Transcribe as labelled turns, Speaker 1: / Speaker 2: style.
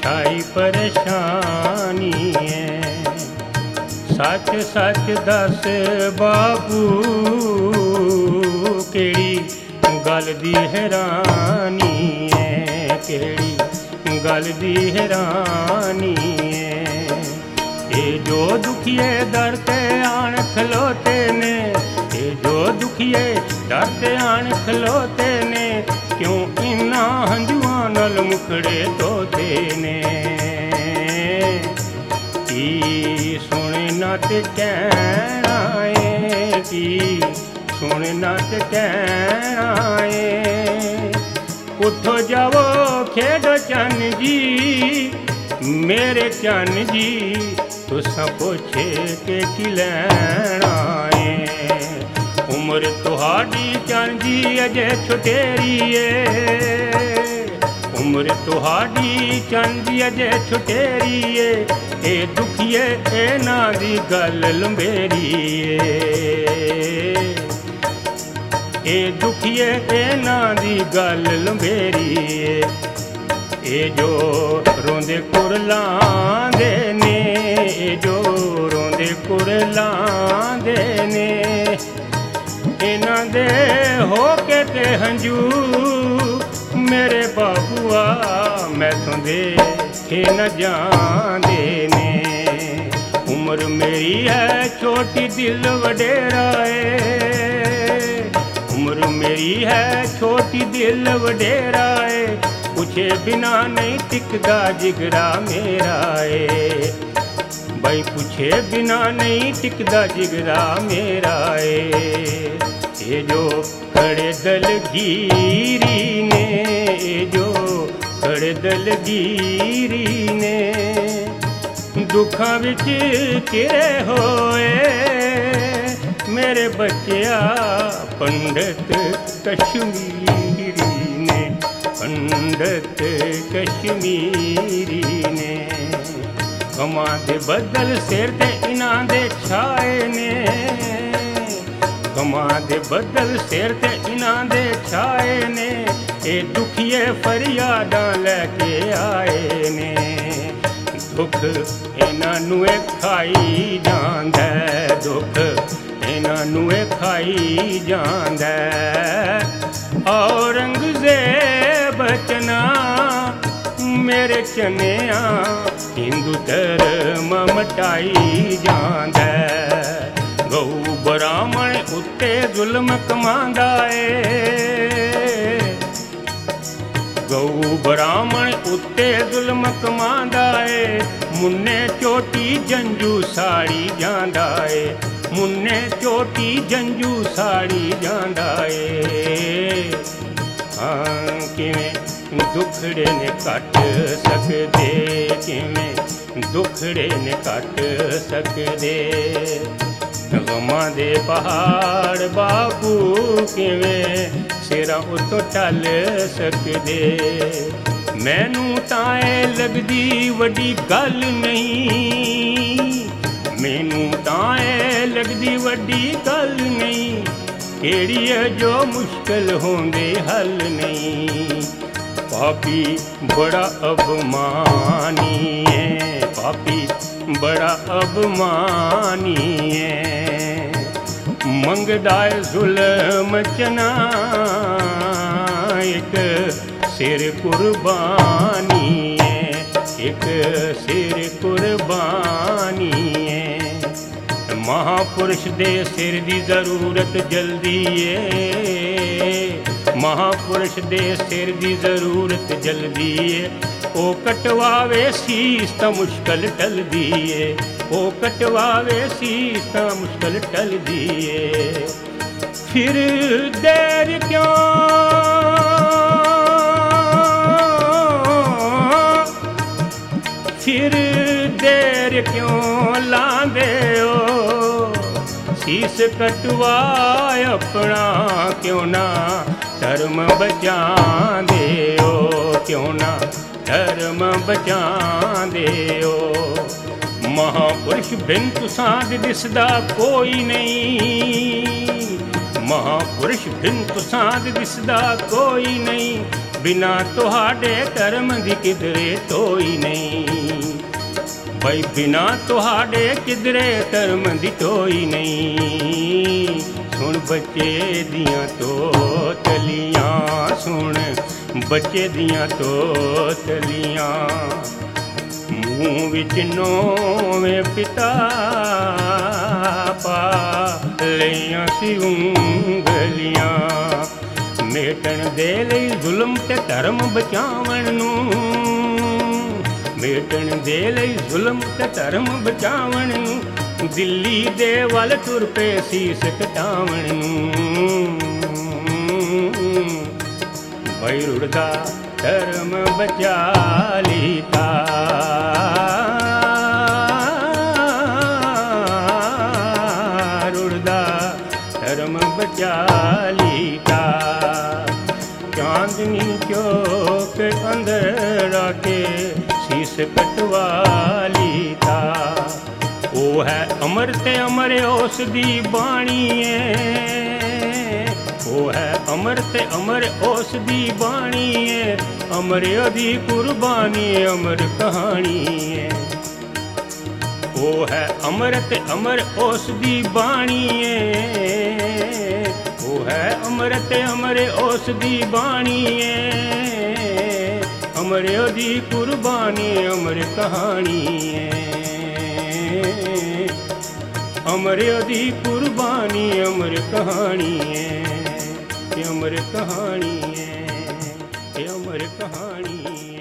Speaker 1: छाई परेशानी है। सच सच दस बाबू केड़ी गल दी हैरानी है, केड़ी गल दी हैरानी है। ये जो दुखिए दर ते आन खलोते ने, ये जो दुखिए दर ते आन खलोते ने, क्यों इन्ना हंजुआं नाल मुखड़े धोते ने। की सुनना ते कहना है, की सुनना ते कहना है। उठो जाओ खेडो चन्न जी, मेरे चन्न जी, तुसां पुछे के की लैना है। उम्र तुहाडी चन्न जी अजे छुटेरी है, उम्र तुहाडी चन्न जी अजे छुटेरी है। ए दुखिए इना दी गल लंबेरी है, ए दुखिए इना दी गल लंबेरी है। ए जो रोंदे कुरलांदे ने, ए जो रोंदे कुरलांदे ने, इन्हां दे हो के ते हंजू मेरे बाबूआ मैथों देखे न जांदे ने। उम्र मेरी है छोटी दिल वडेरा है, उम्र मेरी है छोटी दिल वडेरा है। पूछे बिना नहीं टिकदा जिगरा मेरा है, भाई पूछे बिना नहीं टिकदा जिगरा मेरा है। ये जो खड़े दलगीरी ने, ये जो खड़े दलगीरी ने, दुखां विच घिरे होए मेरे बच्चिया पंडित कश्मीरी ने, पंडित कश्मीरी ने। गमां दे बदल सिर ते इन्हां दे छाए ने, गमां दे बदल सिर ते इन्हां दे छाए ने। ए दुखिए फरियादां लैके आए ने, दुख इन्हां नूं खाई जांदा, दुख इन्हां नूं खाई जांदा। औरंगज़ेब चना मेरे चनिया हिंदू धर्म मटाई जांदा। गऊ ब्राह्मण उत्ते जुल्म कमांदा है, गऊ ब्राह्मण उत्ते जुल्म कमांदा है। मुन्ने चोटी जंजू साड़ी जांदा है, मुन्ने चोटी जंजू साड़ी जांदा है। हाँ किवें दुखड़े ने कट सकदे, किवें दुखड़े ने कट सकदे। गमां दे पहाड़ बाबू किवें सिरां उत्तों टल सकदे। मैनू तां ऐ लगदी वड्डी गल नहीं, मैनू तां ऐ लगदी वड्डी गल नहीं। केड़ी है जो मुश्किल होंदे हल नहीं। पापी बड़ा अभिमानी है, पापी बड़ा अभिमानी है। मंगदा जुल्म चना एक सिर कुर्बानी है, एक सिर कुर्बानी है। महापुरुष दे सिर दी जरूरत जल्दी है, महापुरुष दे सिर दी जरूरत जल्दी है। ओ कटवावे शीस तां मुश्किल टलदी है, ओ कटवावे शीस तां मुश्किल टलदी है। फिर देर क्यों, फिर देर क्यों लांदे हो। शीस कटवाए अपना क्यों ना धर्म बचांदे हो, क्यों ना धर्म बचांदे हो। महापुरुष बिन तुसां दे दिसदा कोई नहीं, महापुरुष बिन तुसां दे दिसदा कोई नहीं। ਬਿਨਾ ਤੁਹਾਡੇ ਧਰਮ ਦੀ ਕਿਧਰੇ ਤੋਈ ਨਹੀਂ। ਬਈ ਬਿਨਾ ਤੁਹਾਡੇ ਕਿਧਰੇ ਧਰਮ ਦੀ ਤੋਈ ਨਹੀਂ। ਸੁਣ ਬੱਚੇ ਦੀਆਂ ਤੋਤਲੀਆਂ, ਸੁਣ ਬੱਚੇ ਦੀਆਂ ਤੋਤਲੀਆਂ। ਮੂੰਹ ਵਿੱਚ ਨੌਵੇਂ ਪਿਤਾ ਪਾ ਲਈਆਂ ਸੀ ਉਂਗਲੀਆਂ। ਮੇਟਣ ਦੇ ਲਈ ਜ਼ੁਲਮ ਤੇ ਧਰਮ ਬਚਾਵਣ ਨੂੰ, ਮੇਟਣ ਦੇ ਲਈ ਜ਼ੁਲਮ ਤੇ ਧਰਮ ਬਚਾਵਣ ਨੂੰ। ਦਿੱਲੀ ਦੇ ਵੱਲ ਤੁਰ ਪਏ ਸੀਸ ਕਟਾਵਣ ਨੂੰ। ਬਈ ਰੁੜਦਾ ਧਰਮ ਬਚਾ ਲੀਤਾ, ਰੁੜਦਾ ਧਰਮ ਬਚਾ ਲੀਤਾ। ਚਾਂਦਨੀ ਚੌਕ ਅੰਦਰ ਆ ਕੇ ਸੀਸ ਕਟਵਾ ਲੀਤਾ। ਉਹ ਹੈ ਅਮਰ ਤੇ ਅਮਰ ਉਸ ਦੀ ਬਾਣੀ ਏ, ਉਹ ਹੈ ਅਮਰ ਤੇ ਅਮਰ ਉਸ ਦੀ ਬਾਣੀ ਏ। ਅਮਰ ਉਹਦੀ ਕੁਰਬਾਨੀ ਅਮਰ ਕਹਾਣੀ ਏ। ਉਹ ਹੈ ਅਮਰ ਤੇ ਅਮਰ ਉਸ ਦੀ ਬਾਣੀ ਏ, ਉਹ ਹੈ ਅਮਰ ਤੇ ਅਮਰ ਉਸ ਦੀ ਬਾਣੀ ਏ। ਅਮਰ ਉਹਦੀ ਕੁਰਬਾਨੀ ਅਮਰ ਕਹਾਣੀ ਏ। ਅਮਰ ਉਹਦੀ ਕੁਰਬਾਨੀ ਅਮਰ ਕਹਾਣੀ ਏ, ਅਮਰ ਕਹਾਣੀ ਏ, ਅਮਰ ਕਹਾਣੀ।